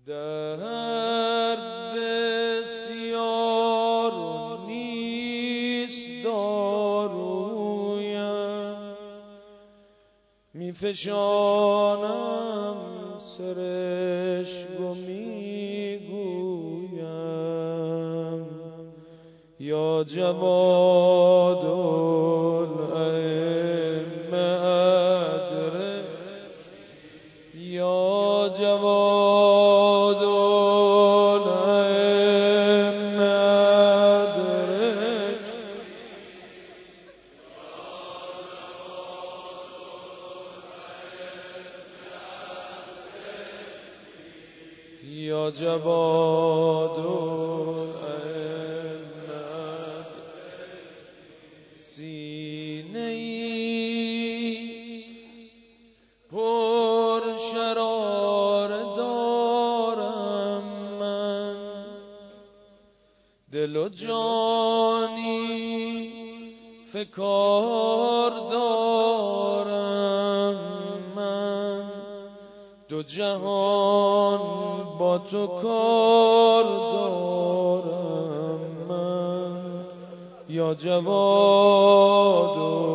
درد بسیار و نیست دارویم، میفشانم سرشک و میگویم یا جواد الائمه ادرک، یا جواد الائمه ادرک، یا جواد الائمه ادرک. سینه‌ای پر شراره دارم من، دل و جانی فکار دارم من، دو جهان با تو کار دارم من، یا جواد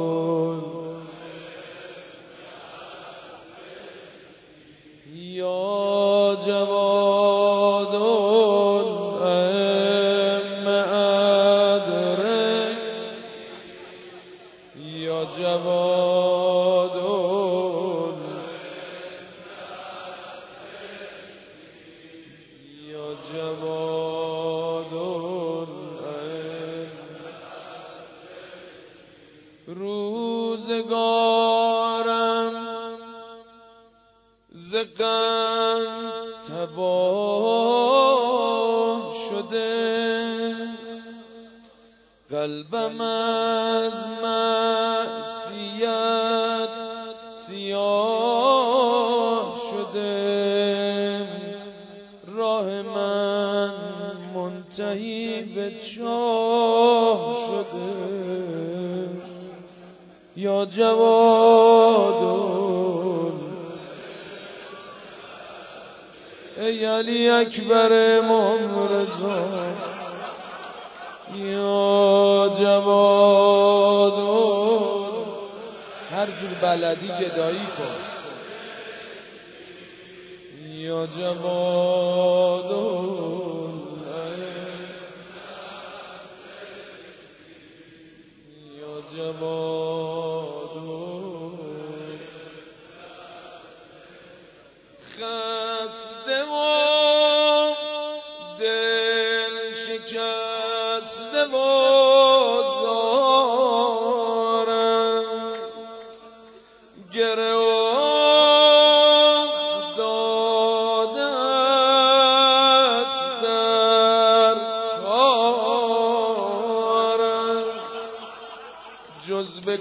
یا جواد الائمه ادرک، یا جواد یا جواد الائمه. روزگارم ز غم تباه شده، قلبم از معصیت سیاه شده، راه من منتهی به چاه شده، یا جواد ای علی اکبر امام رضا، یا جواد هر جور بلدی گدایی کن، یا جواد یا جواد خسته و دل شکسته و زارم، گره و داده است در کارم، جز به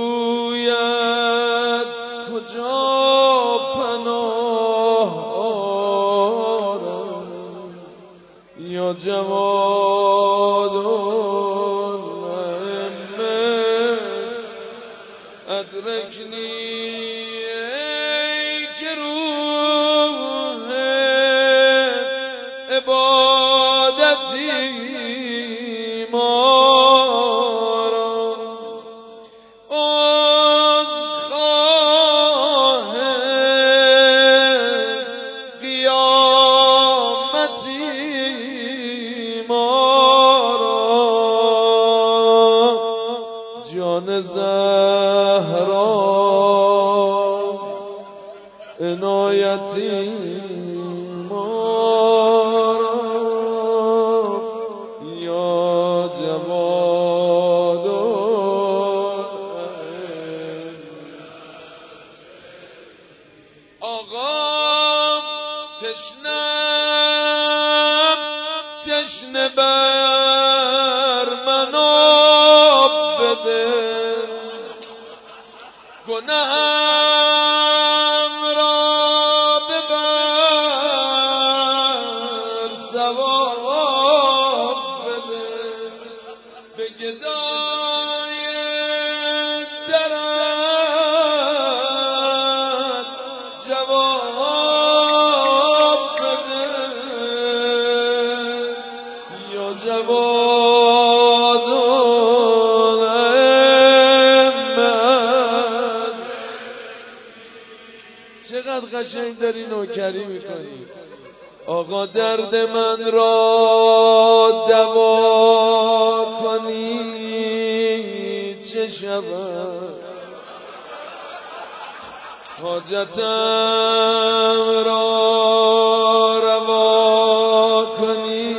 کویت کجا پناه آرم، یا جواد الائمه ادرکنی، ای که روح عبادتی جان زهرا عنایتی ما را، یا جواد آقا تشنه بر من آب بده، گناهم را ببر ثواب بده، به گدای درت جواب بده، قشنگ داری نوکری میکنی. آقا درد من را دوا کنی چه شود، حاجتم را روا کنی.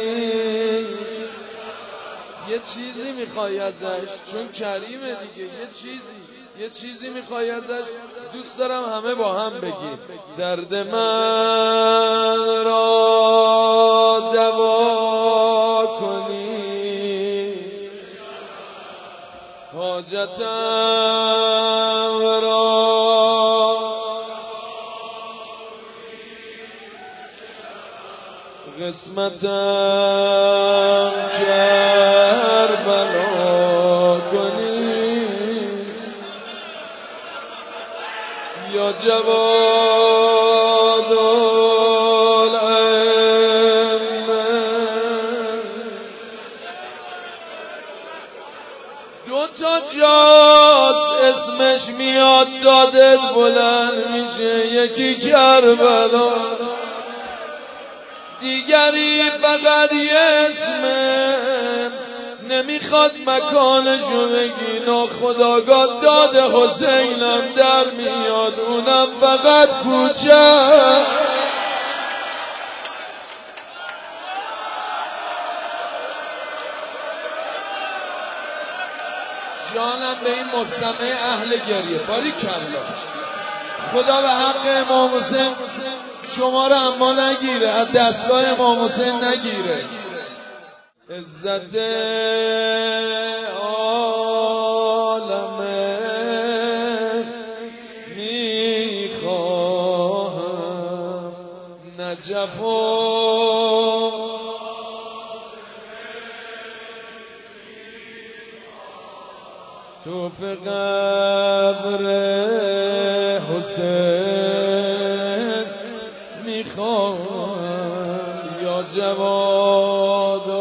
یه چیزی میخوای ازش، چون کریمه دیگه، یه چیزی میخوای ازش. دوست دارم همه با هم بگیم درد من را دوا کنی، حاجتم را قسمتم کربلا کنی. یا جواد الائمه، دو تا جاست اسمش میاد دادت بلند میشه، یکی کربلا، دیگری فقط یه اسمه، نمیخواد مکانشو بگی، ناخداگاه داد حسینم در میاد، اونم فقط کوچه. جانم به این مستمع اهل گریه، باریکلا. خدا به حق امام حسین شما رو اما نگیره، از دستگاه امام حسین نگیره. عزت عالمه میخواهم، نجف و تو به قبر حسین میخواهم، یا جواد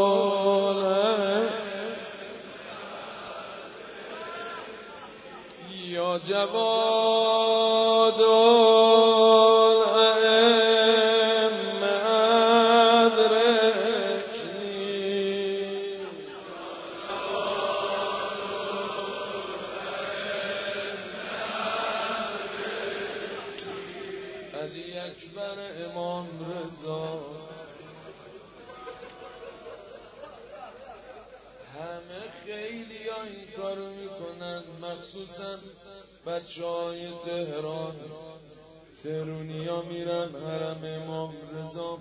یا جواد الائمه ادرکنی. علی اکبر امام رضا، همه خیلی ها این کارو میکنن، مخصوصا بچه‌های تهران. تهرونی ها میرن حرم امام رضا،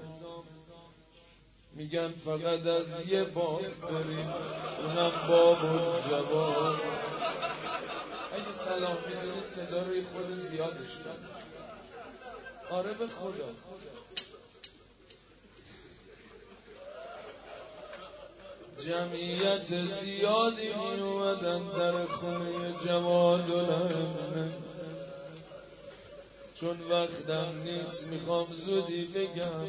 میگن فقط از یه باب بریم، اونم باب الجواد. اگه صلاح میدونید صدا روی خود زیادش کن. آره به خدا. جمعیت زیادی می اومدن در خونه جواد الائمه، چون وقتم نیست میخوام زودی بگم.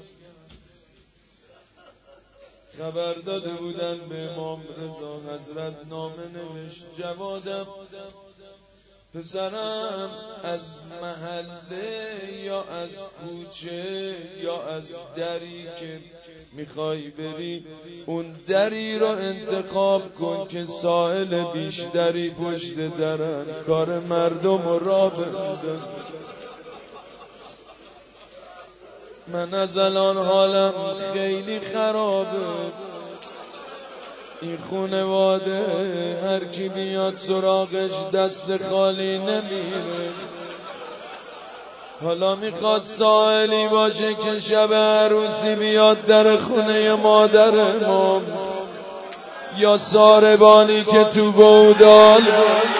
خبر داده بودن به امام رضا، حضرت نامه نوشت جوادم پسرم از محله یا از کوچه یا از دری که میخوای بری، اون دری رو انتخاب کن که سائل بیشتری پشت درن، کار مردم رو را بندن. من از الان حالم خیلی خرابه، این خونواده هر کی بیاد سراغش دست خالی نمیره. حالا میخواد سائلی باشه که شب عروسی بیاد در خونه مادر امام، یا ساربانی که تو گودال